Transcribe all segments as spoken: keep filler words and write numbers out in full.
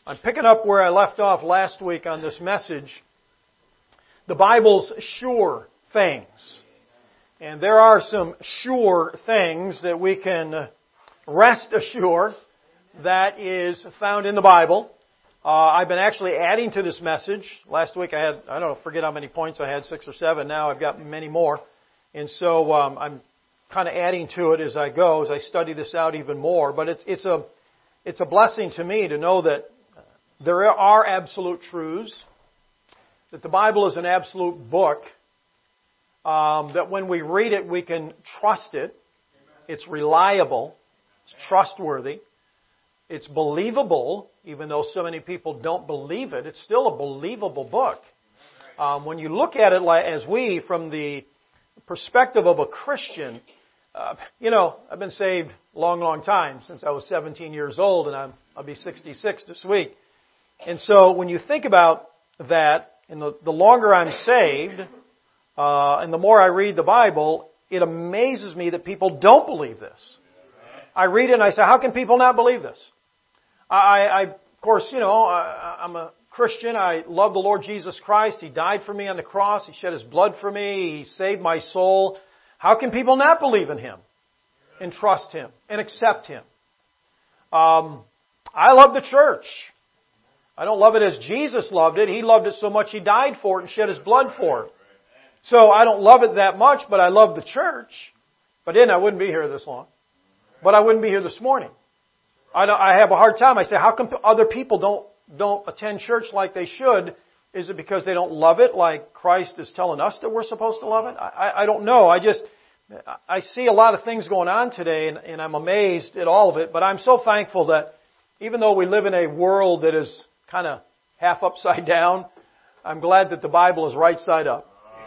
I'm picking up where I left off last week on this message, the Bible's sure things. And there are some sure things that we can rest assured that is found in the Bible. Uh, I've been actually adding to this message. Last week I had, I don't know, forget how many points I had, six or seven. Now I've got many more. And so um, I'm kind of adding to it as I go, as I study this out even more. But it's, it's a, it's a blessing to me to know that there are absolute truths, that the Bible is an absolute book, um, that when we read it we can trust it. It's reliable. It's trustworthy. It's believable, even though so many people don't believe it. It's still a believable book. Um, when you look at it like, as we, from the perspective of a Christian, uh, you know, I've been saved a long, long time, since I was seventeen years old, and I'm, I'll be sixty-six this week. And so when you think about that, and the, the longer I'm saved, uh, and the more I read the Bible, it amazes me that people don't believe this. I read it and I say, how can people not believe this? I, I of course, you know, I, I'm a Christian. I love the Lord Jesus Christ. He died for me on the cross. He shed His blood for me. He saved my soul. How can people not believe in Him and trust Him and accept Him? Um, I love the church. I don't love it as Jesus loved it. He loved it so much He died for it and shed His blood for it. So I don't love it that much, but I love the church. But then I wouldn't be here this long. But I wouldn't be here this morning. I, don't, I have a hard time. I say, how come other people don't don't attend church like they should? Is it because they don't love it like Christ is telling us that we're supposed to love it? I, I don't know. I just, I see a lot of things going on today, and, and I'm amazed at all of it. But I'm so thankful that even though we live in a world that is kind of half upside down, I'm glad that the Bible is right side up.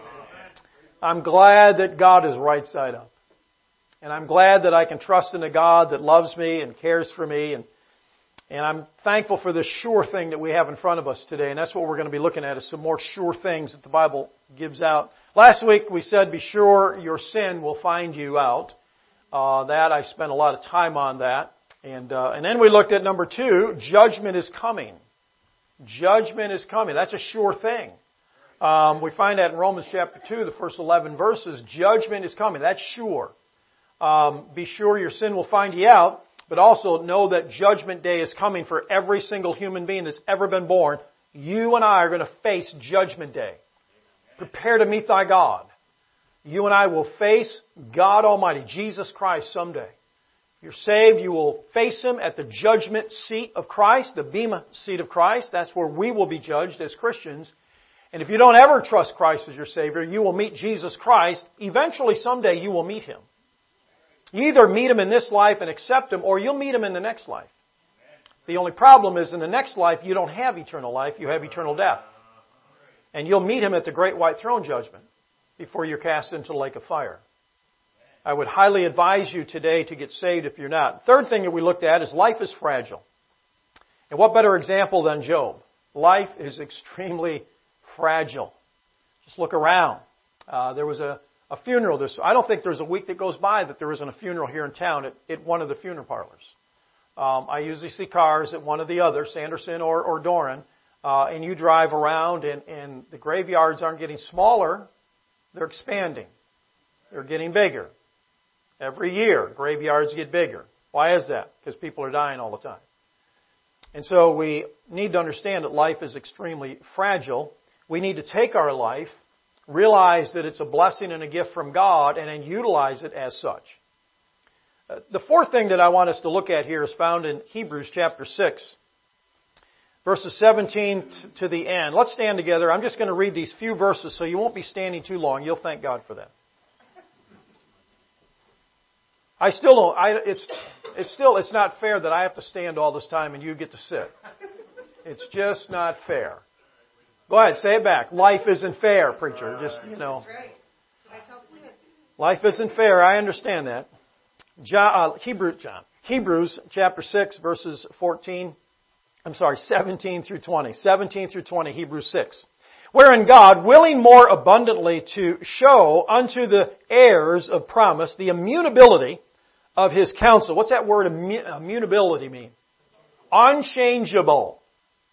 I'm glad that God is right side up. And I'm glad that I can trust in a God that loves me and cares for me. And, and I'm thankful for this sure thing that we have in front of us today. And that's what we're going to be looking at, is some more sure things that the Bible gives out. Last week we said, be sure your sin will find you out. Uh, that, I spent a lot of time on that. And, uh, and then we looked at number two, judgment is coming. Judgment is coming. That's a sure thing. Um, we find that in Romans chapter two, the first eleven verses. Judgment is coming. That's sure. Um, be sure your sin will find you out, but also know that judgment day is coming for every single human being that's ever been born. You and I are going to face judgment day. Prepare to meet thy God. You and I will face God Almighty, Jesus Christ, someday. If you're saved, you will face Him at the judgment seat of Christ, the bema seat of Christ. That's where we will be judged as Christians. And if you don't ever trust Christ as your Savior, you will meet Jesus Christ. Eventually, someday, you will meet Him. You either meet Him in this life and accept Him, or you'll meet Him in the next life. The only problem is in the next life, you don't have eternal life, you have eternal death. And you'll meet Him at the great white throne judgment before you're cast into the lake of fire. I would highly advise you today to get saved if you're not. Third thing that we looked at is life is fragile. And what better example than Job? Life is extremely fragile. Just look around. Uh, there was a A funeral. This I don't think there's a week that goes by that there isn't a funeral here in town at, at one of the funeral parlors. Um, I usually see cars at one of the other, Sanderson or, or Doran, uh, and you drive around, and, and the graveyards aren't getting smaller; they're expanding. They're getting bigger. Every year, graveyards get bigger. Why is that? Because people are dying all the time. And so we need to understand that life is extremely fragile. We need to take our life, realize that it's a blessing and a gift from God, and then utilize it as such. Uh, the fourth thing that I want us to look at here is found in Hebrews chapter six, verses seventeen to the end. Let's stand together. I'm just going to read these few verses so you won't be standing too long. You'll thank God for that. I still don't, I, it's, it's still, it's not fair that I have to stand all this time and you get to sit. It's just not fair. Go ahead, say it back. Life isn't fair, preacher. Just, you know. Life isn't fair. I understand that. John, uh, Hebrew, John, Hebrews chapter six, verses fourteen. I'm sorry, seventeen through twenty. seventeen through twenty, Hebrews six. Wherein God, willing more abundantly to show unto the heirs of promise the immutability of His counsel. What's that word immutability mean? Unchangeable.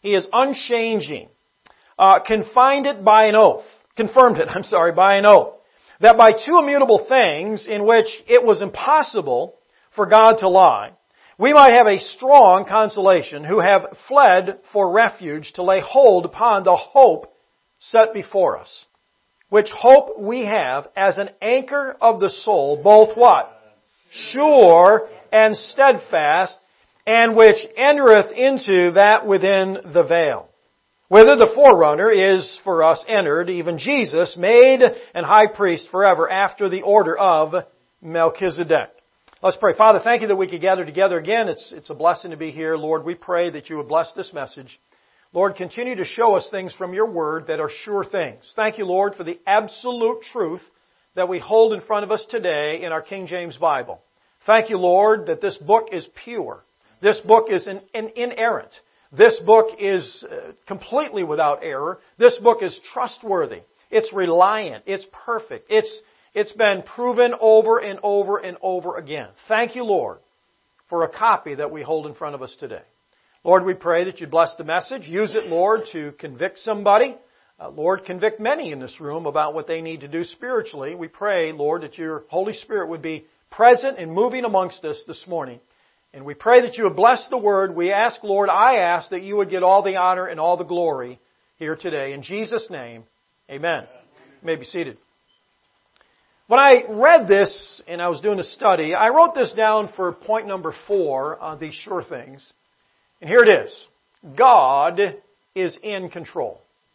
He is unchanging. Uh, confined it by an oath. Confirmed it, I'm sorry, by an oath. That by two immutable things in which it was impossible for God to lie, we might have a strong consolation who have fled for refuge to lay hold upon the hope set before us. Which hope we have as an anchor of the soul, both what? Sure and steadfast, and which entereth into that within the veil. Whither the forerunner is for us entered, even Jesus, made an high priest forever after the order of Melchizedek. Let's pray. Father, thank you that we could gather together again. It's, it's a blessing to be here. Lord, we pray that you would bless this message. Lord, continue to show us things from your word that are sure things. Thank you, Lord, for the absolute truth that we hold in front of us today in our King James Bible. Thank you, Lord, that this book is pure. This book is an, an inerrant. This book is uh, completely without error. This book is trustworthy. It's reliant. It's perfect. It's, it's been proven over and over and over again. Thank you, Lord, for a copy that we hold in front of us today. Lord, we pray that you bless the message. Use it, Lord, to convict somebody. Uh, Lord, convict many in this room about what they need to do spiritually. We pray, Lord, that your Holy Spirit would be present and moving amongst us this morning. And we pray that you would bless the word. We ask, Lord, I ask that you would get all the honor and all the glory here today. In Jesus' name, amen. You may be seated. When I read this and I was doing a study, I wrote this down for point number four on these sure things. And here it is. God is in control.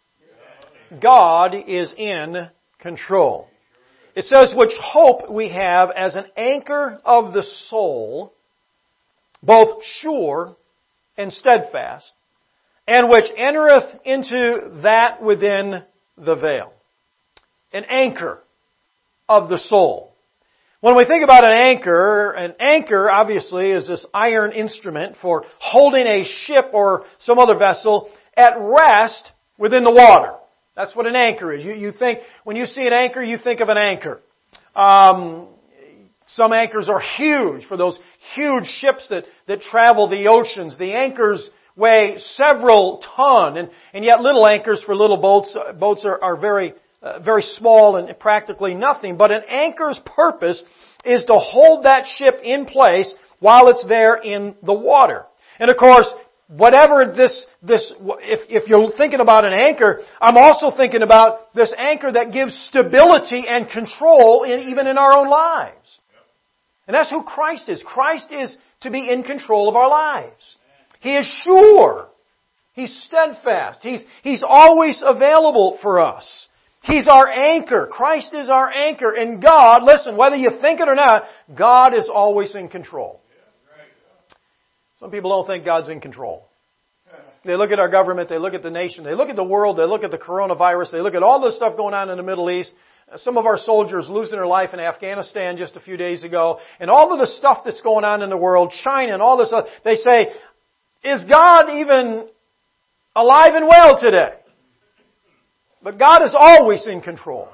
God is in control. It says, which hope we have as an anchor of the soul, both sure and steadfast, and which entereth into that within the veil. An anchor of the soul. When we think about an anchor, an anchor obviously is this iron instrument for holding a ship or some other vessel at rest within the water. That's what an anchor is. You, you think, when you see an anchor, you think of an anchor. Um, some anchors are huge for those huge ships that, that travel the oceans. The anchors weigh several ton, and, and yet little anchors for little boats, boats are, are very Uh, very small and practically nothing. But an anchor's purpose is to hold that ship in place while it's there in the water. And of course, whatever this, this, if, if you're thinking about an anchor, I'm also thinking about this anchor that gives stability and control in, even in our own lives. And that's who Christ is. Christ is to be in control of our lives. He is sure. He's steadfast. He's, He's always available for us. He's our anchor. Christ is our anchor. And God, listen, whether you think it or not, God is always in control. Some people don't think God's in control. They look at our government, they look at the nation, they look at the world, they look at the coronavirus, they look at all this stuff going on in the Middle East. Some of our soldiers losing their life in Afghanistan just a few days ago. And all of the stuff that's going on in the world, China and all this stuff. They say, is God even alive and well today? But God is always in control.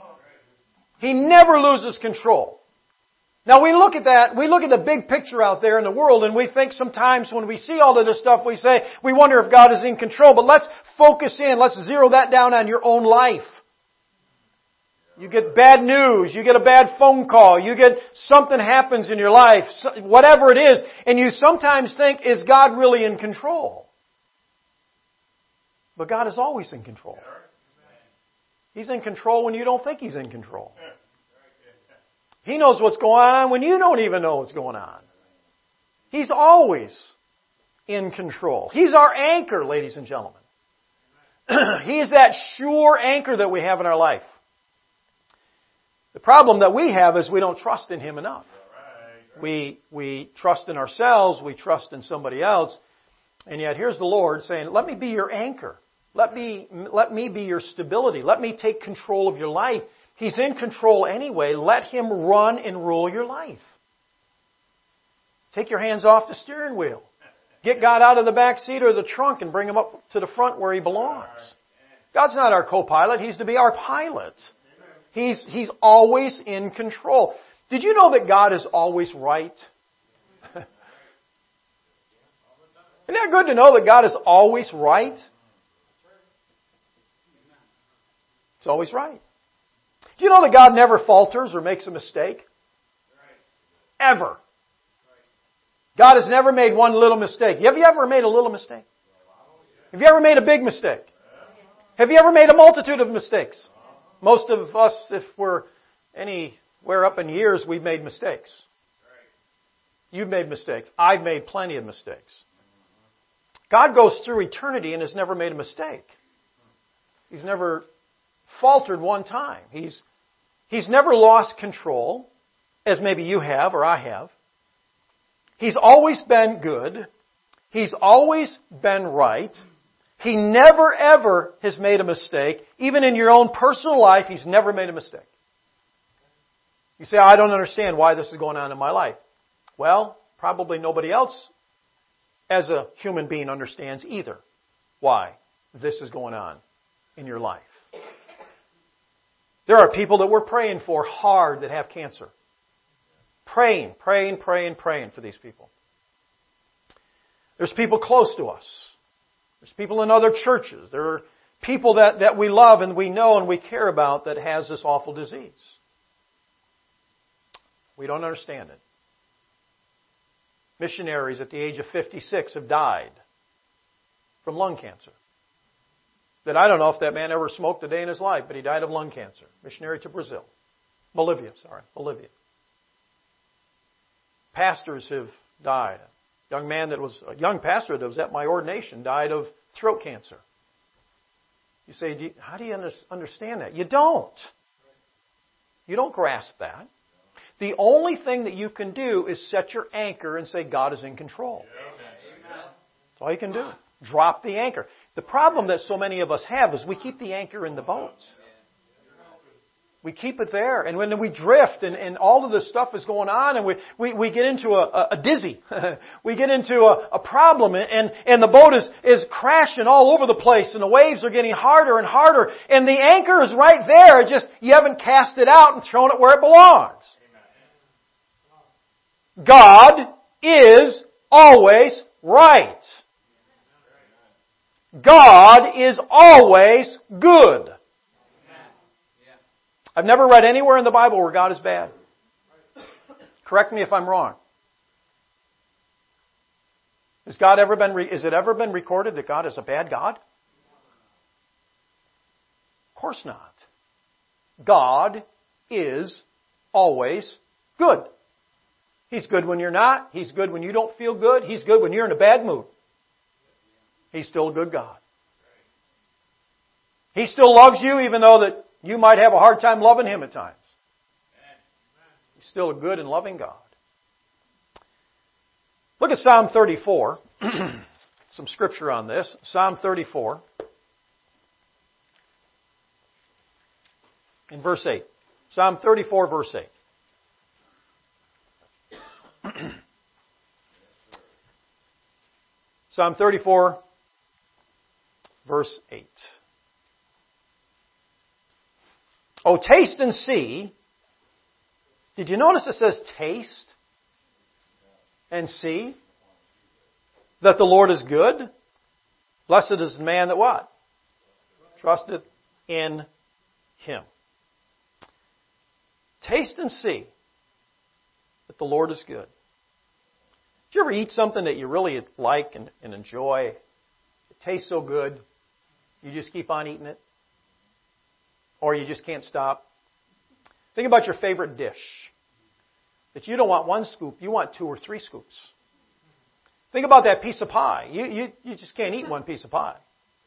He never loses control. Now we look at that, we look at the big picture out there in the world, and we think sometimes when we see all of this stuff, we say, we wonder if God is in control. But let's focus in, let's zero that down on your own life. You get bad news, you get a bad phone call, you get something happens in your life, whatever it is, and you sometimes think, is God really in control? But God is always in control. He's in control when you don't think He's in control. He knows what's going on when you don't even know what's going on. He's always in control. He's our anchor, ladies and gentlemen. He is that sure anchor that we have in our life. The problem that we have is we don't trust in Him enough. We, we trust in ourselves, we trust in somebody else, and yet here's the Lord saying, let me be your anchor. Let me, let me be your stability. Let me take control of your life. He's in control anyway. Let Him run and rule your life. Take your hands off the steering wheel. Get God out of the back seat or the trunk and bring Him up to the front where He belongs. God's not our co-pilot. He's to be our pilot. He's, he's always in control. Did you know that God is always right? Isn't that good to know that God is always right? It's always right. Do you know that God never falters or makes a mistake? Ever. God has never made one little mistake. Have you ever made a little mistake? Have you ever made a big mistake? Have you ever made a multitude of mistakes? Most of us, if we're anywhere up in years, we've made mistakes. You've made mistakes. I've made plenty of mistakes. God goes through eternity and has never made a mistake. He's never faltered one time. He's, he's never lost control, as maybe you have or I have. He's always been good. He's always been right. He never ever has made a mistake. Even in your own personal life, He's never made a mistake. You say, I don't understand why this is going on in my life. Well, probably nobody else as a human being understands either why this is going on in your life. There are people that we're praying for hard that have cancer. Praying, praying, praying, praying for these people. There's people close to us. There's people in other churches. There are people that, that we love and we know and we care about that has this awful disease. We don't understand it. Missionaries at the age of fifty-six have died from lung cancer. That I don't know if that man ever smoked a day in his life, but he died of lung cancer. Missionary to Brazil. Bolivia, sorry, Bolivia. Pastors have died. A young man that was, a young pastor that was at my ordination died of throat cancer. You say, do you, how do you understand that? You don't. You don't grasp that. The only thing that you can do is set your anchor and say, God is in control. That's all you can do. Drop the anchor. The problem that so many of us have is we keep the anchor in the boats. We keep it there. And when we drift and, and all of this stuff is going on and we, we, we get into a, a dizzy. we get into a, a problem and, and the boat is, is crashing all over the place and the waves are getting harder and harder and the anchor is right there. It just, you haven't cast it out and thrown it where it belongs. God is always right. God is always good. I've never read anywhere in the Bible where God is bad. Correct me if I'm wrong. Has God ever been, has it ever been recorded that God is a bad God? Of course not. God is always good. He's good when you're not. He's good when you don't feel good. He's good when you're in a bad mood. He's still a good God. He still loves you even though that you might have a hard time loving Him at times. He's still a good and loving God. Look at Psalm thirty-four. Some scripture on this. Psalm thirty-four. In verse eight. Psalm thirty-four, verse eight. Psalm thirty-four, verse eight. Oh, taste and see. Did you notice it says taste and see that the Lord is good? Blessed is the man that what? Trusteth in Him. Taste and see that the Lord is good. Did you ever eat something that you really like and, and enjoy? It tastes so good, you just keep on eating it? Or you just can't stop? Think about your favorite dish. That you don't want one scoop, you want two or three scoops. Think about that piece of pie. You, you, you just can't eat one piece of pie.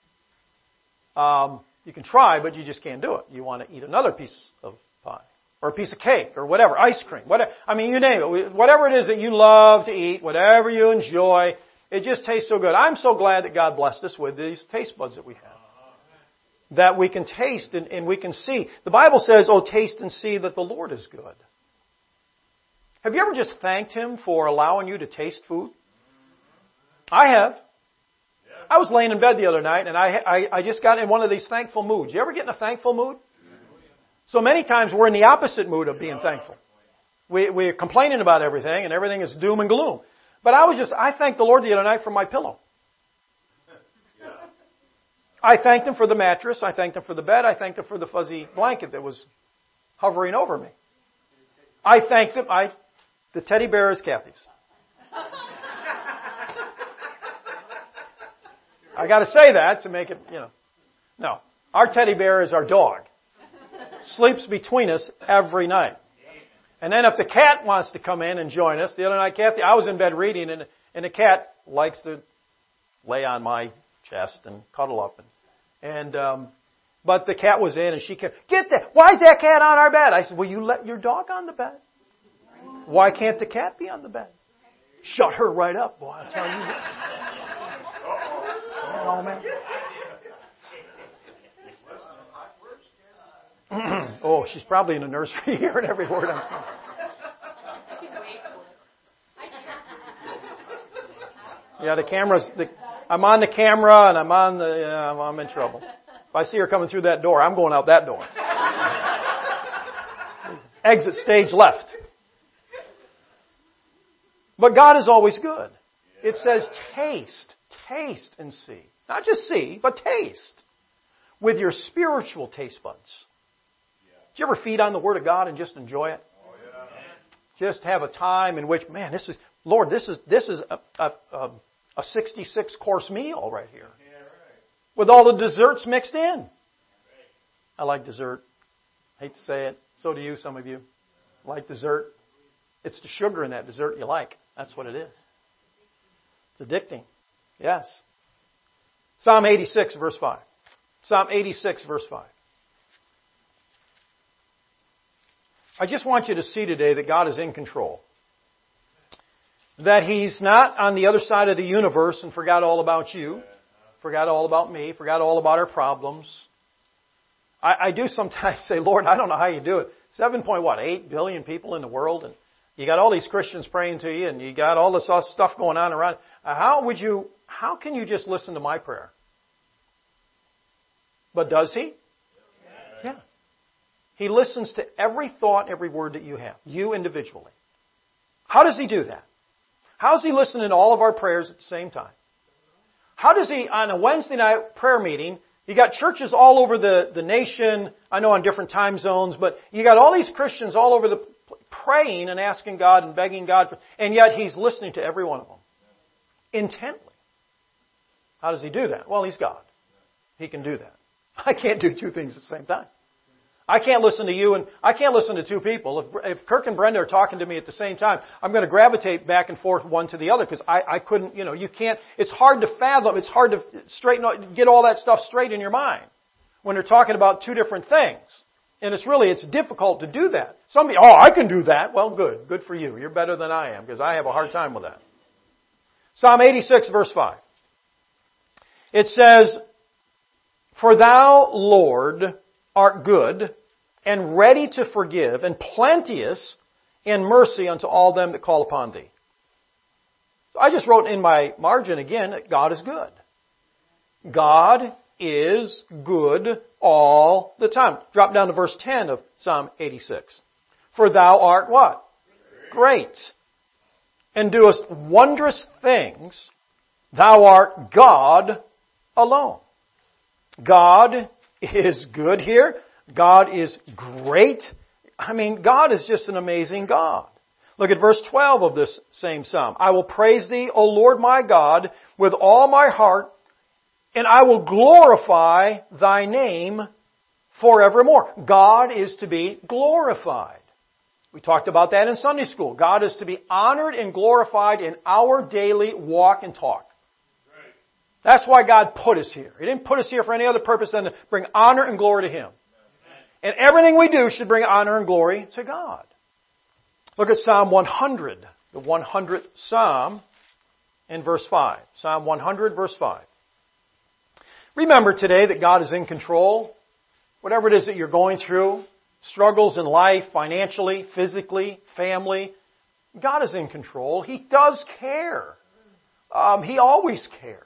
Um, you can try, but you just can't do it. You want to eat another piece of pie. Or a piece of cake, or whatever, ice cream, whatever. I mean, you name it. Whatever it is that you love to eat, whatever you enjoy, it just tastes so good. I'm so glad that God blessed us with these taste buds that we have. That we can taste and, and we can see. The Bible says, oh, taste and see that the Lord is good. Have you ever just thanked Him for allowing you to taste food? I have. I was laying in bed the other night and I, I, I just got in one of these thankful moods. You ever get in a thankful mood? So many times we're in the opposite mood of being thankful. We, we're complaining about everything and everything is doom and gloom. But I was just, I thanked the Lord the other night for my pillow. I thanked Him for the mattress. I thanked Him for the bed. I thanked Him for the fuzzy blanket that was hovering over me. I thanked Him. I, the teddy bear is Kathy's. I got to say that to make it, you know. No. Our teddy bear is our dog. Sleeps between us every night. And then if the cat wants to come in and join us, the other night, Kathy, I was in bed reading, and, and the cat likes to lay on my chest and cuddle up. And, and um, but the cat was in, and she kept, get that. Why is that cat on our bed? I said, well, you let your dog on the bed. Why can't the cat be on the bed? Shut her right up, boy. I'll tell you. Oh, man. Oh, she's probably in the nursery hearing every word I'm saying. Yeah, the camera's. The, I'm on the camera and I'm on the. Uh, I'm in trouble. If I see her coming through that door, I'm going out that door. Exit stage left. But God is always good. It says, taste, taste and see. Not just see, but taste. With your spiritual taste buds. Do you ever feed on the Word of God and just enjoy it? Oh, yeah. Just have a time in which, man, this is, Lord, this is this is a, a, a sixty-six course meal right here. Yeah, right. With all the desserts mixed in. Right. I like dessert. Hate to say it. So do you, some of you. Like dessert. It's the sugar in that dessert you like. That's what it is. It's addicting. Yes. Psalm eighty-six, verse five. Psalm eighty-six, verse five. I just want you to see today that God is in control. That He's not on the other side of the universe and forgot all about you. Forgot all about me. Forgot all about our problems. I, I do sometimes say, Lord, I don't know how you do it. Seven point what, eight billion people in the world, and you got all these Christians praying to you, and you got all this stuff going on around. How would you, how can you just listen to my prayer? But does He? Yeah. He listens to every thought, every word that you have, you individually. How does He do that? How does He listen to all of our prayers at the same time? How does He, on a Wednesday night prayer meeting, you got churches all over the, the nation, I know on different time zones, but you got all these Christians all over the praying and asking God and begging God, for, and yet He's listening to every one of them. Intently. How does He do that? Well, He's God. He can do that. I can't do two things at the same time. I can't listen to you and I can't listen to two people. If, if Kirk and Brenda are talking to me at the same time, I'm going to gravitate back and forth one to the other because I, I couldn't, you know, you can't, it's hard to fathom, it's hard to straighten out, get all that stuff straight in your mind when they're talking about two different things. And it's really, it's difficult to do that. Some people, oh, I can do that. Well, good. Good for you. You're better than I am because I have a hard time with that. Psalm eighty-six, verse five. It says, For Thou, Lord, art good and ready to forgive and plenteous in mercy unto all them that call upon Thee. So I just wrote in my margin again that God is good. God is good all the time. Drop down to verse ten of Psalm eighty-six. For Thou art what? Great. And doest wondrous things. Thou art God alone. God is good here. God is great. I mean, God is just an amazing God. Look at verse twelve of this same psalm. I will praise Thee, O Lord my God, with all my heart, and I will glorify Thy name forevermore. God is to be glorified. We talked about that in Sunday school. God is to be honored and glorified in our daily walk and talk. That's why God put us here. He didn't put us here for any other purpose than to bring honor and glory to Him. And everything we do should bring honor and glory to God. Look at Psalm one hundred, the one hundredth Psalm, in verse five. Psalm one hundred, verse five. Remember today that God is in control. Whatever it is that you're going through, struggles in life, financially, physically, family, God is in control. He does care. Um, he always cares.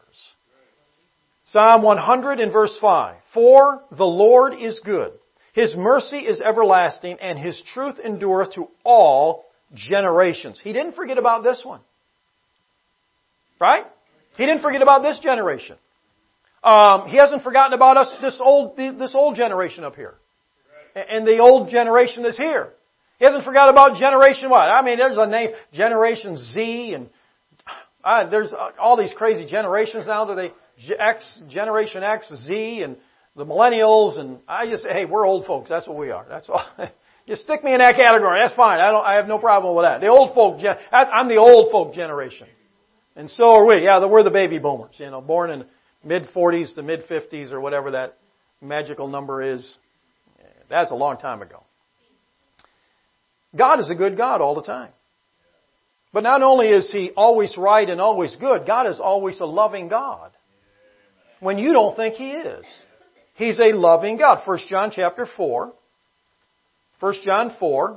Psalm one hundred in verse five. For the Lord is good. His mercy is everlasting, and His truth endureth to all generations. He didn't forget about this one. Right? He didn't forget about this generation. Um, he hasn't forgotten about us, this old, this old generation up here. And the old generation that's here. He hasn't forgotten about generation what? I mean, there's a name, Generation Z, and uh, there's all these crazy generations now that they, X, Generation X, Z, and the millennials, and I just say, hey, we're old folks. That's what we are. That's all. Just stick me in that category. That's fine. I don't. I have no problem with that. The old folk. Gen- I'm the old folk generation, and so are we. Yeah, we're the baby boomers. You know, born in mid forties to mid fifties or whatever that magical number is. That's a long time ago. God is a good God all the time. But not only is He always right and always good, God is always a loving God. When you don't think He is. He's a loving God. First John chapter four. First John four.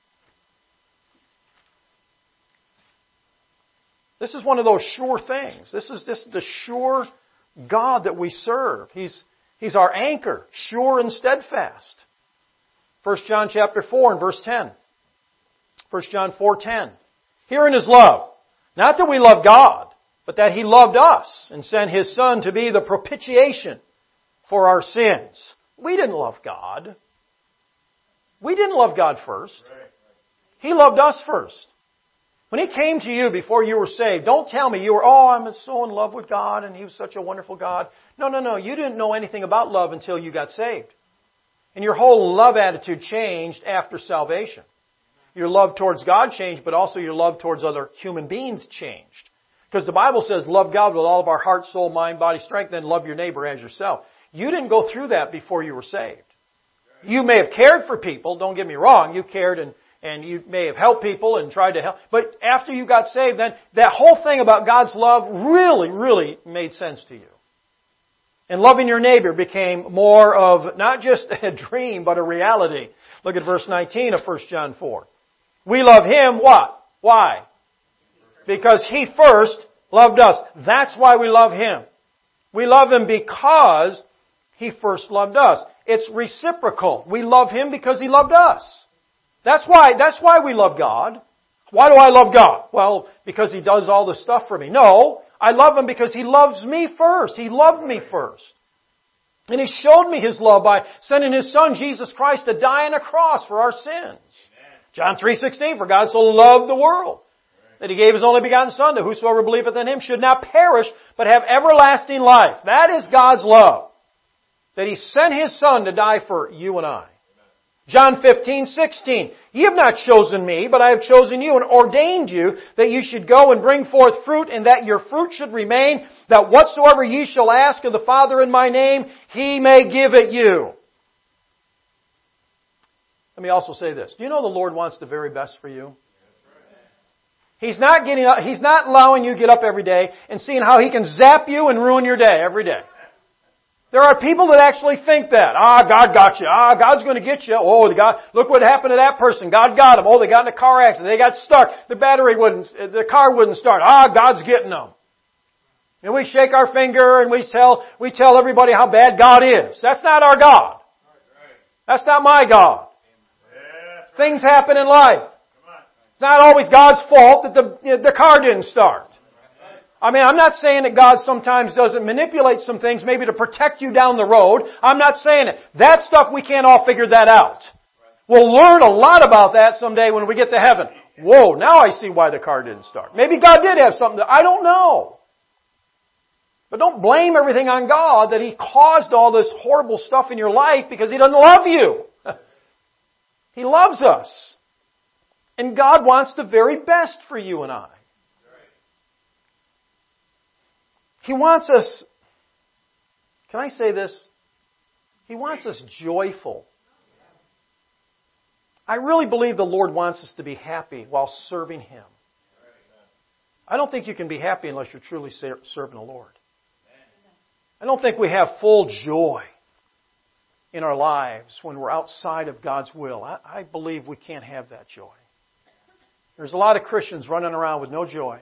This is one of those sure things. This is, this is the sure God that we serve. He's, He's our anchor, sure and steadfast. First John chapter four and verse ten. First John four ten. Herein is love. Not that we love God, but that He loved us and sent His Son to be the propitiation for our sins. We didn't love God. We didn't love God first. He loved us first. When He came to you before you were saved, don't tell me you were, oh, I'm so in love with God and He was such a wonderful God. No, no, no. You didn't know anything about love until you got saved. And your whole love attitude changed after salvation. Your love towards God changed, but also your love towards other human beings changed. Because the Bible says, love God with all of our heart, soul, mind, body, strength, then love your neighbor as yourself. You didn't go through that before you were saved. You may have cared for people, don't get me wrong. You cared and, and you may have helped people and tried to help. But after you got saved, then that whole thing about God's love really, really made sense to you. And loving your neighbor became more of not just a dream, but a reality. Look at verse nineteen of First John four. We love Him, what? Why? Because He first loved us. That's why we love Him. We love Him because He first loved us. It's reciprocal. We love Him because He loved us. That's why, that's why we love God. Why do I love God? Well, because He does all this stuff for me. No, I love Him because He loves me first. He loved me first. And He showed me His love by sending His Son, Jesus Christ, to die on a cross for our sins. John three sixteen, for God so loved the world that He gave His only begotten Son, that whosoever believeth in Him should not perish, but have everlasting life. That is God's love. That He sent His Son to die for you and I. John fifteen sixteen, ye have not chosen me, but I have chosen you and ordained you that you should go and bring forth fruit, and that your fruit should remain, that whatsoever ye shall ask of the Father in my name, He may give it you. Let me also say this. Do you know the Lord wants the very best for you? He's not getting up, He's not allowing you to get up every day and seeing how He can zap you and ruin your day every day. There are people that actually think that. Ah, God got you. Ah, God's going to get you. Oh, God, look what happened to that person. God got them. Oh, they got in a car accident. They got stuck. The battery wouldn't, the car wouldn't start. Ah, God's getting them. And we shake our finger and we tell, we tell everybody how bad God is. That's not our God. That's not my God. Things happen in life. It's not always God's fault that the, the car didn't start. I mean, I'm not saying that God sometimes doesn't manipulate some things maybe to protect you down the road. I'm not saying it. That stuff, we can't all figure that out. We'll learn a lot about that someday when we get to heaven. Whoa, now I see why the car didn't start. Maybe God did have something that I don't know. But don't blame everything on God that He caused all this horrible stuff in your life because He doesn't love you. He loves us. And God wants the very best for you and I. He wants us, can I say this? He wants us joyful. I really believe the Lord wants us to be happy while serving Him. I don't think you can be happy unless you're truly serving the Lord. I don't think we have full joy in our lives when we're outside of God's will. I, I believe we can't have that joy. There's a lot of Christians running around with no joy.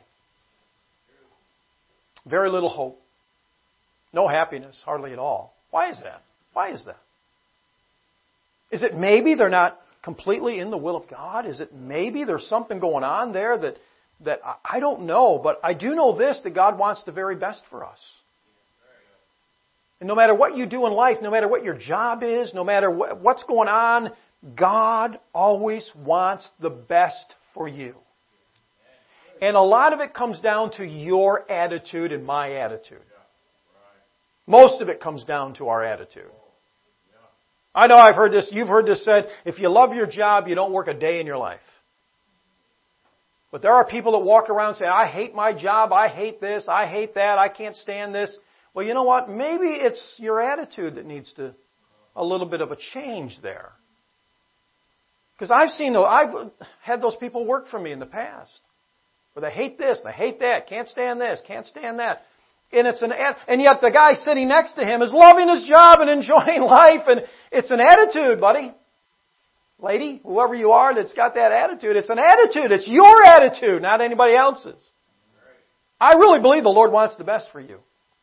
Very little hope. No happiness, hardly at all. Why is that? Why is that? Is it maybe they're not completely in the will of God? Is it maybe there's something going on there that, that I don't know, but I do know this, that God wants the very best for us. And no matter what you do in life, no matter what your job is, no matter what, what's going on, God always wants the best for you. And a lot of it comes down to your attitude and my attitude. Most of it comes down to our attitude. I know I've heard this, you've heard this said, if you love your job, you don't work a day in your life. But there are people that walk around and say, I hate my job, I hate this, I hate that, I can't stand this. Well, you know what? Maybe it's your attitude that needs to, a little bit of a change there. Because I've seen, I've had those people work for me in the past. Where they hate this, they hate that, can't stand this, can't stand that. And it's an, and yet the guy sitting next to him is loving his job and enjoying life, and it's an attitude, buddy. Lady, whoever you are that's got that attitude, it's an attitude. It's your attitude, not anybody else's. I really believe the Lord wants the best for you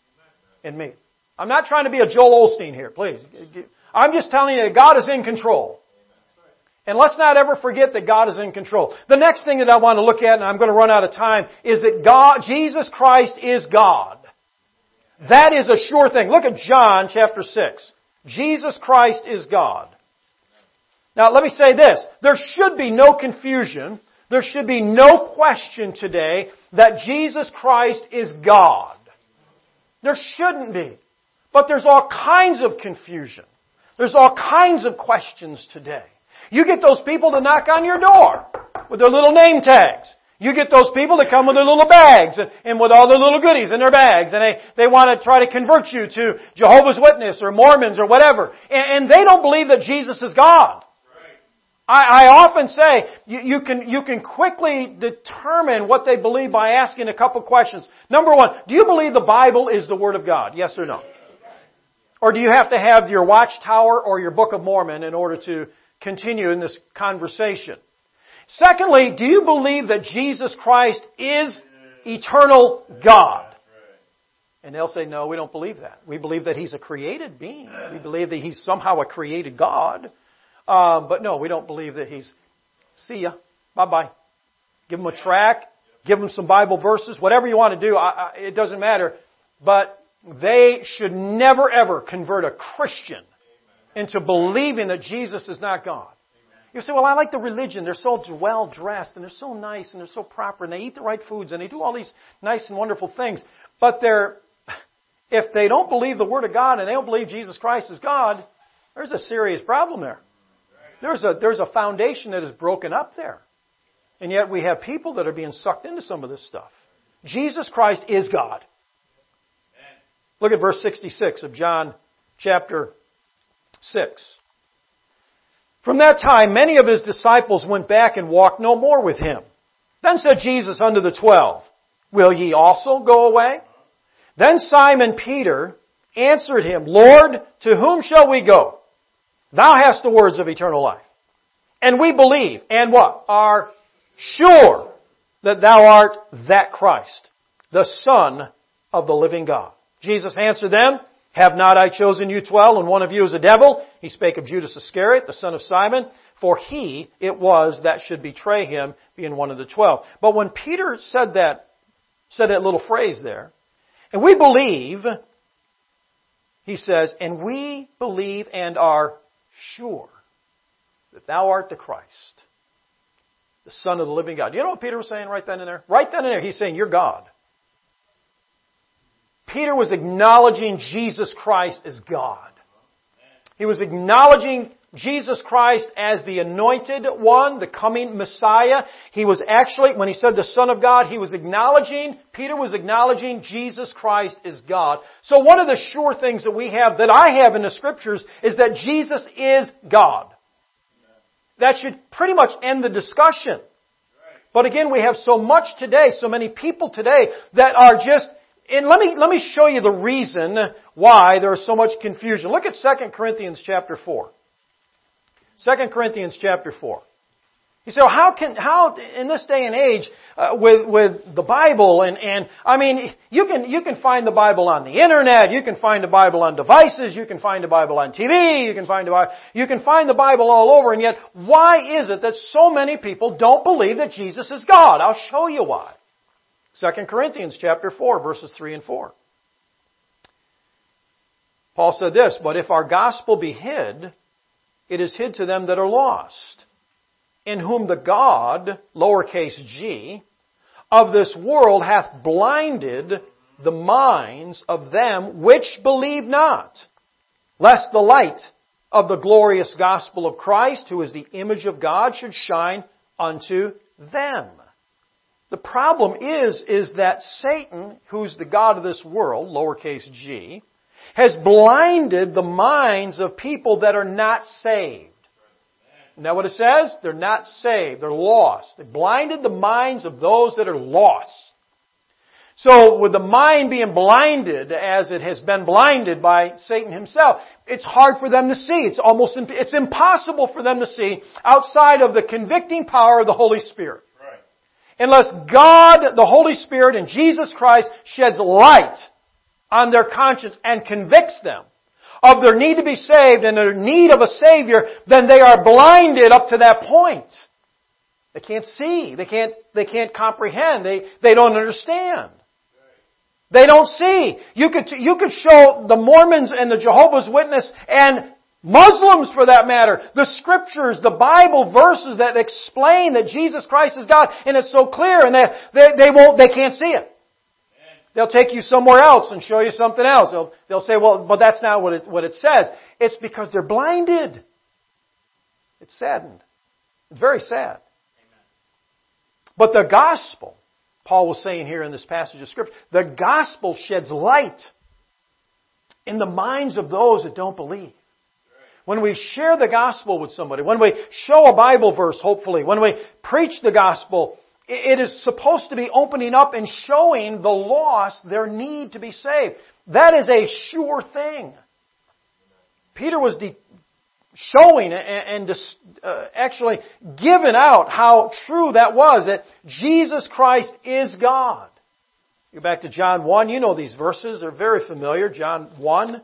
and me. I'm not trying to be a Joel Osteen here, please. I'm just telling you that God is in control. And let's not ever forget that God is in control. The next thing that I want to look at, and I'm going to run out of time, is that God, Jesus Christ is God. That is a sure thing. Look at John chapter six. Jesus Christ is God. Now let me say this. There should be no confusion. There should be no question today that Jesus Christ is God. There shouldn't be. But there's all kinds of confusion. There's all kinds of questions today. You get those people to knock on your door with their little name tags. You get those people that come with their little bags and, and with all their little goodies in their bags, and they, they want to try to convert you to Jehovah's Witness or Mormons or whatever. And, and they don't believe that Jesus is God. I, I often say you, you can you can quickly determine what they believe by asking a couple questions. Number one, do you believe the Bible is the Word of God? Yes or no? Or do you have to have your Watchtower or your Book of Mormon in order to continue in this conversation? Secondly, do you believe that Jesus Christ is eternal God? And they'll say, no, we don't believe that. We believe that He's a created being. We believe that He's somehow a created God. Um, but no, we don't believe that He's, see ya, bye-bye. Give Him a tract, give Him some Bible verses, whatever you want to do, I, I, it doesn't matter. But they should never ever convert a Christian into believing that Jesus is not God. You say, well, I like the religion. They're so well dressed and they're so nice and they're so proper and they eat the right foods and they do all these nice and wonderful things. But they're, if they don't believe the Word of God and they don't believe Jesus Christ is God, there's a serious problem there. There's a, there's a foundation that is broken up there. And yet we have people that are being sucked into some of this stuff. Jesus Christ is God. Look at verse sixty-six of John chapter six. From that time, many of His disciples went back and walked no more with Him. Then said Jesus unto the twelve, will ye also go away? Then Simon Peter answered Him, Lord, to whom shall we go? Thou hast the words of eternal life. And we believe, and what? Are sure that Thou art that Christ, the Son of the living God. Jesus answered them, have not I chosen you twelve, and one of you is a devil? He spake of Judas Iscariot, the son of Simon, for he it was that should betray Him, being one of the twelve. But when Peter said that, said that little phrase there, and we believe, he says, and we believe and are sure that Thou art the Christ, the Son of the living God. You know what Peter was saying right then and there? Right then and there, he's saying, you're God. Peter was acknowledging Jesus Christ as God. He was acknowledging Jesus Christ as the anointed one, the coming Messiah. He was actually, when he said the Son of God, he was acknowledging, Peter was acknowledging Jesus Christ as God. So one of the sure things that we have, that I have in the Scriptures, is that Jesus is God. That should pretty much end the discussion. But again, we have so much today, so many people today that are just, and let me, let me show you the reason why there is so much confusion. Look at Second Corinthians chapter four. Second Corinthians chapter four. You say, well, how can, how, in this day and age, uh, with, with the Bible and, and, I mean, you can, you can find the Bible on the internet, you can find the Bible on devices, you can find the Bible on T V, you can find the Bible, you can find the Bible all over, and yet, why is it that so many people don't believe that Jesus is God? I'll show you why. Second Corinthians chapter four, verses three and four. Paul said this, "But if our gospel be hid, it is hid to them that are lost, in whom the God, lowercase g, of this world hath blinded the minds of them which believe not, lest the light of the glorious gospel of Christ, who is the image of God, should shine unto them." The problem is, is that Satan, who's the god of this world, lowercase g, has blinded the minds of people that are not saved. Isn't that what it says? They're not saved. They're lost. They blinded the minds of those that are lost. So with the mind being blinded as it has been blinded by Satan himself, it's hard for them to see. It's almost, it's impossible for them to see outside of the convicting power of the Holy Spirit. Right. Unless God, the Holy Spirit, and Jesus Christ sheds light on their conscience and convicts them of their need to be saved and their need of a Savior, then they are blinded up to that point. They can't see. They can't, they can't comprehend. They, they don't understand. They don't see. You could, you could show the Mormons and the Jehovah's Witness and Muslims for that matter, the Scriptures, the Bible verses that explain that Jesus Christ is God, and it's so clear, and they, they, they won't, they can't see it. They'll take you somewhere else and show you something else. They'll, they'll say, well, but that's not what it, what it says. It's because they're blinded. It's saddened. It's very sad. But the gospel, Paul was saying here in this passage of Scripture, the gospel sheds light in the minds of those that don't believe. When we share the gospel with somebody, when we show a Bible verse, hopefully, when we preach the gospel, it is supposed to be opening up and showing the lost their need to be saved. That is a sure thing. Peter was de- showing and, and uh, actually giving out how true that was, that Jesus Christ is God. Go back to John one. You know these verses. They're very familiar. John one.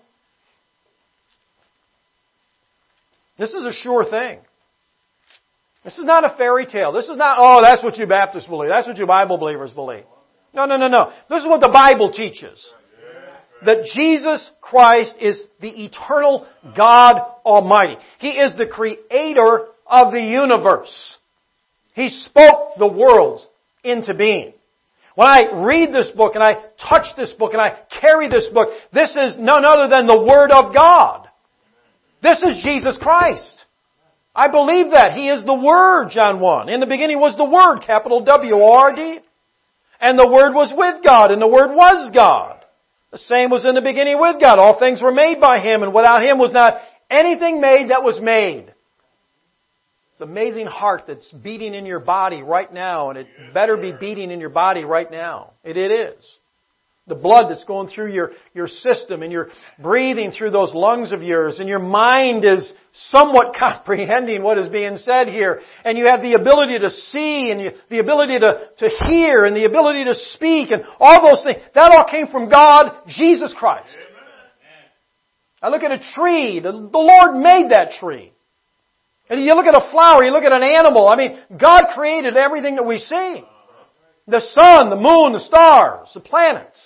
This is a sure thing. This is not a fairy tale. This is not, oh, that's what you Baptists believe. That's what you Bible believers believe. No, no, no, no. This is what the Bible teaches. That Jesus Christ is the eternal God Almighty. He is the creator of the universe. He spoke the worlds into being. When I read this book and I touch this book and I carry this book, this is none other than the Word of God. This is Jesus Christ. I believe that. He is the Word, John one. In the beginning was the Word, capital W O R D. And the Word was with God, and the Word was God. The same was in the beginning with God. All things were made by Him, and without Him was not anything made that was made. It's an amazing heart that's beating in your body right now, and it better be beating in your body right now. It, it is. The blood that's going through your, your system, and you're breathing through those lungs of yours, and your mind is somewhat comprehending what is being said here. And you have the ability to see, and you, the ability to, to hear, and the ability to speak, and all those things. That all came from God, Jesus Christ. I look at a tree. The, the Lord made that tree. And you look at a flower, you look at an animal. I mean, God created everything that we see. The sun, the moon, the stars, the planets.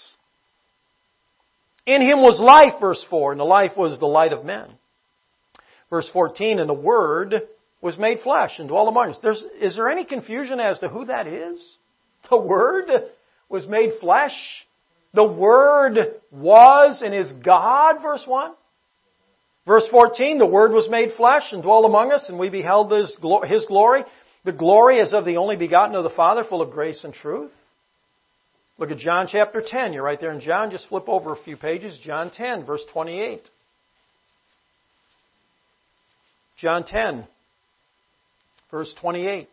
In Him was life, verse four, and the life was the light of men. Verse fourteen, and the Word was made flesh and dwelt among us. There's, is there any confusion as to who that is? The Word was made flesh. The Word was and is God, verse one. Verse fourteen, the Word was made flesh and dwelt among us, and we beheld His glory. The glory is of the only begotten of the Father, full of grace and truth. Look at John chapter ten. You're right there in John. Just flip over a few pages. John ten, verse twenty-eight. John ten, verse twenty-eight.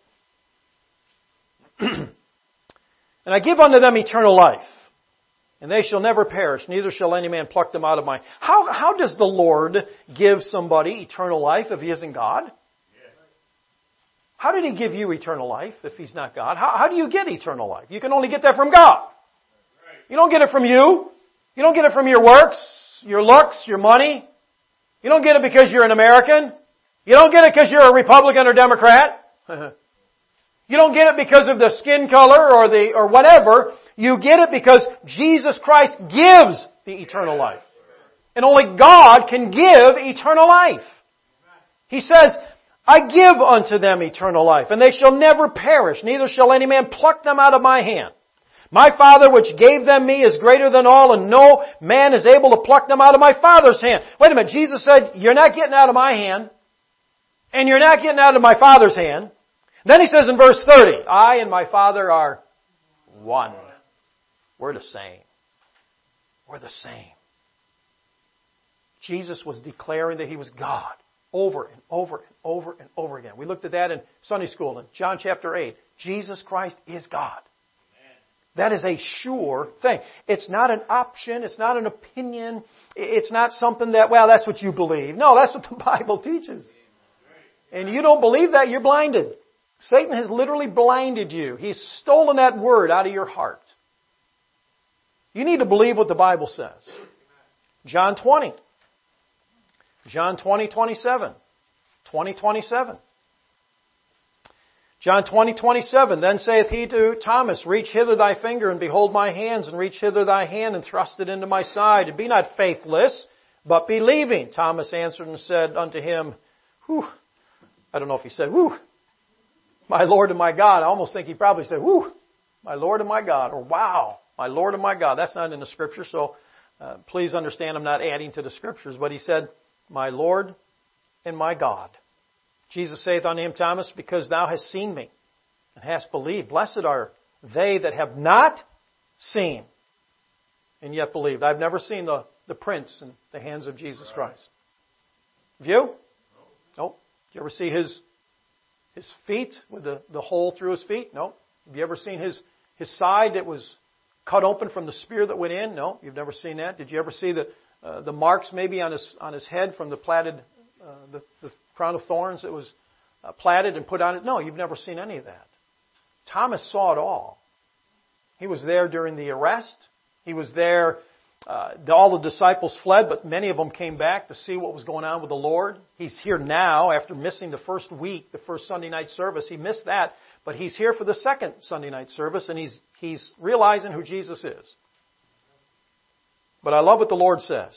And I give unto them eternal life, and they shall never perish, neither shall any man pluck them out of mine. How, how does the Lord give somebody eternal life if He isn't God? How did He give you eternal life if He's not God? How, how do you get eternal life? You can only get that from God. You don't get it from you. You don't get it from your works, your looks, your money. You don't get it because you're an American. You don't get it because you're a Republican or Democrat. You don't get it because of the skin color or the or whatever. You get it because Jesus Christ gives the eternal life. And only God can give eternal life. He says, I give unto them eternal life, and they shall never perish, neither shall any man pluck them out of my hand. My Father which gave them me is greater than all, and no man is able to pluck them out of my Father's hand. Wait a minute, Jesus said, you're not getting out of my hand, and you're not getting out of my Father's hand. Then He says in verse thirty, I and my Father are one. We're the same. We're the same. Jesus was declaring that He was God over and over and over and over again. We looked at that in Sunday school in John chapter eight. Jesus Christ is God. That is a sure thing. It's not an option. It's not an opinion. It's not something that, well, that's what you believe. No, that's what the Bible teaches. And you don't believe that, you're blinded. Satan has literally blinded you. He's stolen that word out of your heart. You need to believe what the Bible says. John twenty. John twenty, twenty-seven. twenty, twenty-seven. John twenty, twenty-seven. Then saith He to Thomas, reach hither thy finger, and behold my hands, and reach hither thy hand, and thrust it into my side, and be not faithless, but believing. Thomas answered and said unto Him, whew. I don't know if he said, whew, my Lord and my God. I almost think he probably said, whew, my Lord and my God, or wow, my Lord and my God. That's not in the Scripture, so uh, please understand I'm not adding to the Scriptures, but he said, my Lord and my God. Jesus saith unto him, Thomas, because thou hast seen me and hast believed. Blessed are they that have not seen and yet believed. I've never seen the, the prints in the hands of Jesus Christ. Have you? Nope. Did you ever see his his feet with the, the hole through his feet? No. Have you ever seen his, his side that was cut open from the spear that went in? No. You've never seen that. Did you ever see the uh, the marks maybe on his on his head from the platted uh, the, the crown of thorns that was uh, platted and put on it? No, you've never seen any of that. Thomas saw it all. He was there during the arrest. He was there. Uh, all the disciples fled, but many of them came back to see what was going on with the Lord. He's here now after missing the first week, the first Sunday night service. He missed that, but he's here for the second Sunday night service, and he's he's realizing who Jesus is. But I love what the Lord says.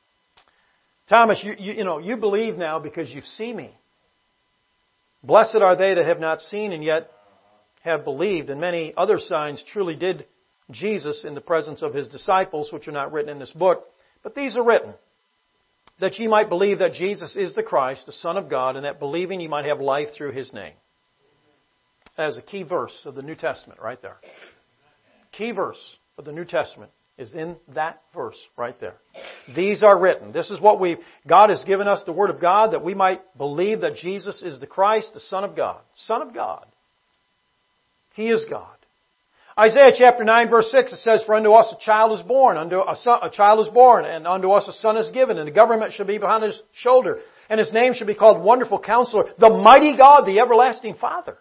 Thomas, you, you, you know, you believe now because you've seen me. Blessed are they that have not seen and yet have believed. And many other signs truly did Jesus in the presence of His disciples, which are not written in this book. But these are written, that ye might believe that Jesus is the Christ, the Son of God, and that believing ye might have life through His name. That is a key verse of the New Testament right there. Key verse of the New Testament is in that verse right there. These are written. This is what we God has given us the Word of God that we might believe that Jesus is the Christ, the Son of God. Son of God. He is God. Isaiah chapter nine verse six, it says, for unto us a child is born, unto a, son, a child is born, and unto us a son is given, and the government shall be behind His shoulder, and His name shall be called Wonderful Counselor, the Mighty God, the Everlasting Father,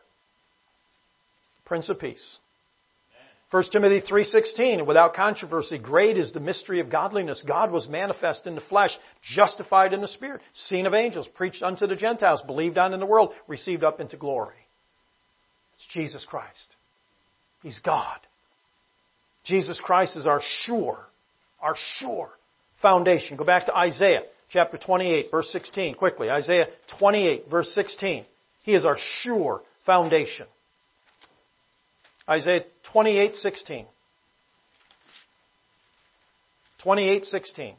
Prince of Peace. First Timothy three sixteen, without controversy, great is the mystery of godliness. God was manifest in the flesh, justified in the Spirit, seen of angels, preached unto the Gentiles, believed on in the world, received up into glory. It's Jesus Christ. He's God. Jesus Christ is our sure, our sure foundation. Go back to Isaiah chapter twenty-eight, verse sixteen, quickly. Isaiah twenty-eight, verse sixteen. He is our sure foundation. Isaiah twenty-eight, sixteen. twenty-eight, sixteen.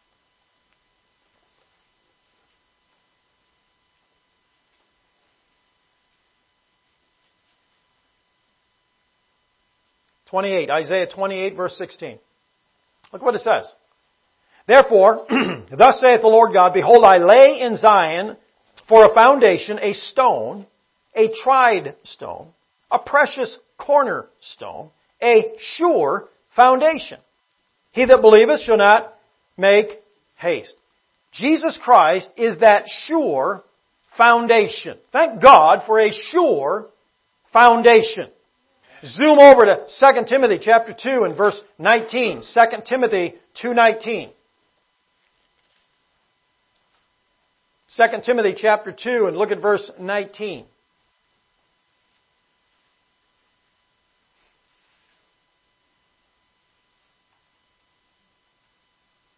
twenty-eight, Isaiah twenty-eight, verse sixteen. Look what it says. Therefore, thus saith the Lord God, behold, I lay in Zion for a foundation a stone, a tried stone, a precious cornerstone, a sure foundation. He that believeth shall not make haste. Jesus Christ is that sure foundation. Thank God for a sure foundation. Zoom over to Second Timothy chapter two and verse nineteen. Second Timothy two nineteen. Second Timothy chapter two and look at verse nineteen.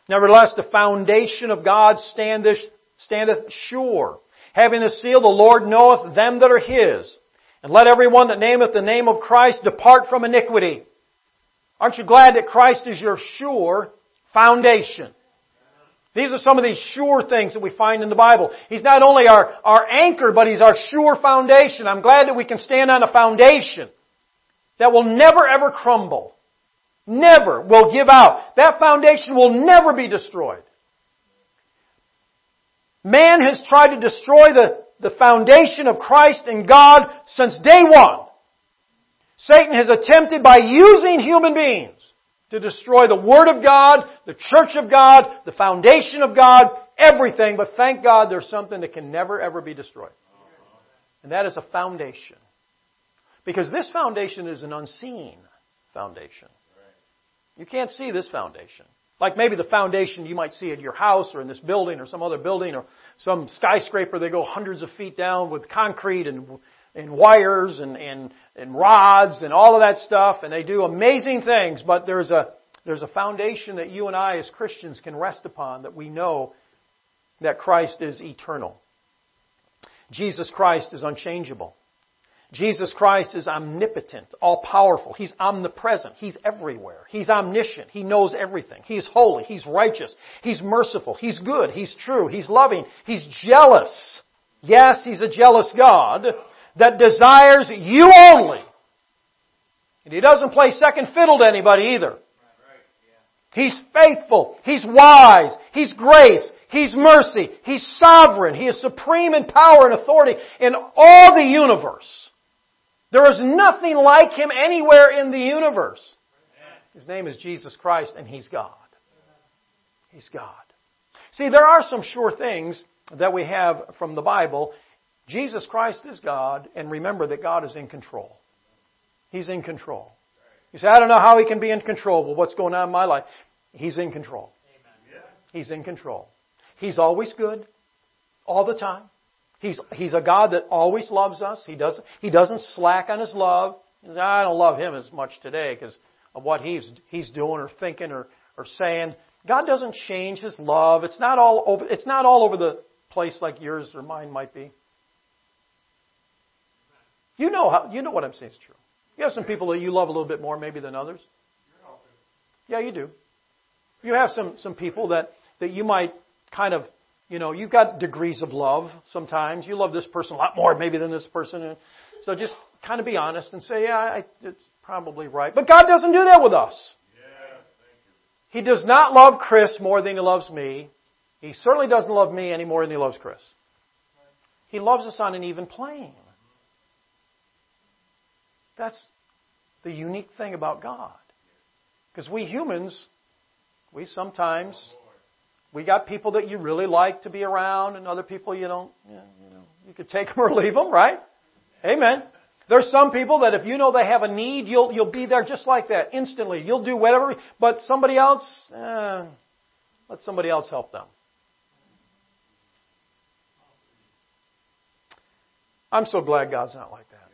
Nevertheless, the foundation of God standeth, standeth sure. Having the seal, the Lord knoweth them that are His. And let every one that nameth the name of Christ depart from iniquity. Aren't you glad that Christ is your sure foundation? These are some of these sure things that we find in the Bible. He's not only our, our anchor, but He's our sure foundation. I'm glad that we can stand on a foundation that will never ever crumble. Never will give out. That foundation will never be destroyed. Man has tried to destroy the, the foundation of Christ and God since day one. Satan has attempted by using human beings to destroy the Word of God, the Church of God, the foundation of God, everything. But thank God there's something that can never ever be destroyed. And that is a foundation. Because this foundation is an unseen foundation. You can't see this foundation. Like maybe the foundation you might see at your house or in this building or some other building or some skyscraper. They go hundreds of feet down with concrete and and wires and, and, and rods and all of that stuff. And they do amazing things. But there's a, there's a foundation that you and I as Christians can rest upon, that we know that Christ is eternal. Jesus Christ is unchangeable. Jesus Christ is omnipotent, all-powerful. He's omnipresent. He's everywhere. He's omniscient. He knows everything. He's holy. He's righteous. He's merciful. He's good. He's true. He's loving. He's jealous. Yes, He's a jealous God that desires you only. And He doesn't play second fiddle to anybody either. He's faithful. He's wise. He's grace. He's mercy. He's sovereign. He is supreme in power and authority in all the universe. There is nothing like Him anywhere in the universe. His name is Jesus Christ, and He's God. He's God. See, there are some sure things that we have from the Bible. Jesus Christ is God, and remember that God is in control. He's in control. You say, I don't know how He can be in control. Well, what's going on in my life? He's in control. He's in control. He's always good, all the time. He's He's a God that always loves us. He doesn't He doesn't slack on His love. He says, I don't love Him as much today because of what He's He's doing or thinking or, or saying. God doesn't change His love. It's not all over. It's not all over the place like yours or mine might be. You know how you know what I'm saying is true. You have some people that you love a little bit more maybe than others. Yeah, you do. You have some, some people that, that you might kind of, you know, you've got degrees of love sometimes. You love this person a lot more maybe than this person. So just kind of be honest and say, yeah, I, it's probably right. But God doesn't do that with us. Yeah, thank you. He does not love Chris more than He loves me. He certainly doesn't love me any more than He loves Chris. He loves us on an even plane. That's the unique thing about God. Because we humans, we sometimes, we got people that you really like to be around and other people you don't, you know, you could take them or leave them, right? Amen. There's some people that if you know they have a need, you'll, you'll be there just like that, instantly. You'll do whatever, but somebody else, eh, let somebody else help them. I'm so glad God's not like that.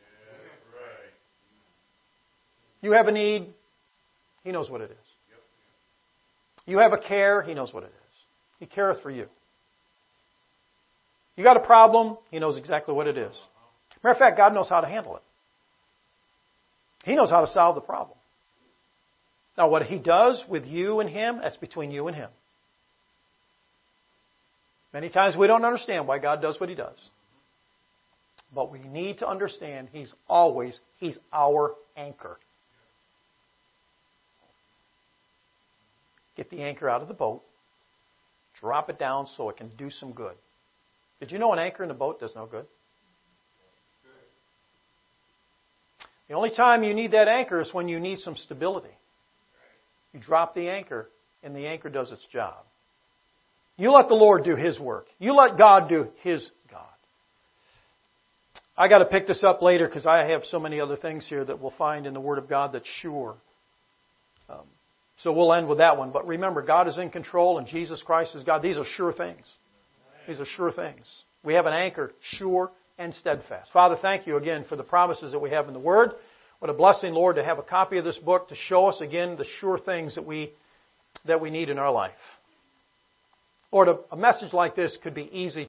You have a need, He knows what it is. You have a care, He knows what it is. He careth for you. You got a problem, He knows exactly what it is. Matter of fact, God knows how to handle it. He knows how to solve the problem. Now, what He does with you and Him, that's between you and Him. Many times we don't understand why God does what He does. But we need to understand He's always, He's our anchor. Get the anchor out of the boat. Drop it down so it can do some good. Did you know an anchor in the boat does no good? The only time you need that anchor is when you need some stability. You drop the anchor, and the anchor does its job. You let the Lord do His work. You let God do His God. I got to pick this up later because I have so many other things here that we'll find in the Word of God that's sure. Um, So we'll end with that one. But remember, God is in control and Jesus Christ is God. These are sure things. These are sure things. We have an anchor, sure and steadfast. Father, thank You again for the promises that we have in the Word. What a blessing, Lord, to have a copy of this book to show us again the sure things that we that we need in our life. Lord, a, a message like this could be easy